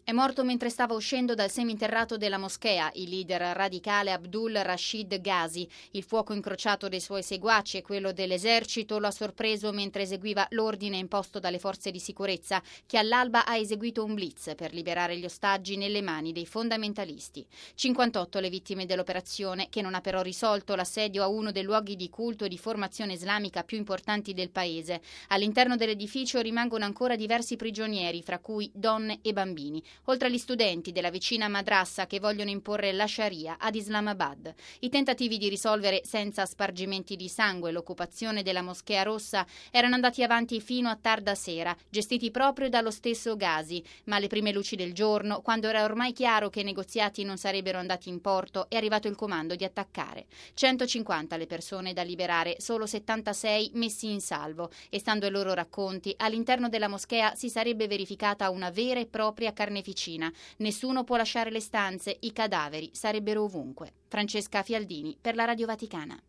È morto mentre stava uscendo dal seminterrato della moschea il leader radicale Abdul Rashid Ghazi. Il fuoco incrociato dei suoi seguaci e quello dell'esercito lo ha sorpreso mentre eseguiva l'ordine imposto dalle forze di sicurezza, che all'alba ha eseguito un blitz per liberare gli ostaggi nelle mani dei fondamentalisti. 58 le vittime dell'operazione, che non ha però risolto l'assedio a uno dei luoghi di culto e di formazione islamica più importanti del paese. All'interno dell'edificio rimangono ancora diversi prigionieri, fra cui donne e bambini, oltre agli studenti della vicina madrassa che vogliono imporre la Sharia ad Islamabad. I tentativi di risolvere senza spargimenti di sangue l'occupazione della Moschea Rossa erano andati avanti fino a tarda sera, gestiti proprio dallo stesso Ghazi, ma alle prime luci del giorno, quando era ormai chiaro che i negoziati non sarebbero andati in porto, è arrivato il comando di attaccare. 150 le persone da liberare, solo 76 messi in salvo, e stando ai loro racconti, all'interno della moschea si sarebbe verificata una vera e propria carneficina. Nessuno può lasciare le stanze, i cadaveri sarebbero ovunque. Francesca Fialdini per la Radio Vaticana.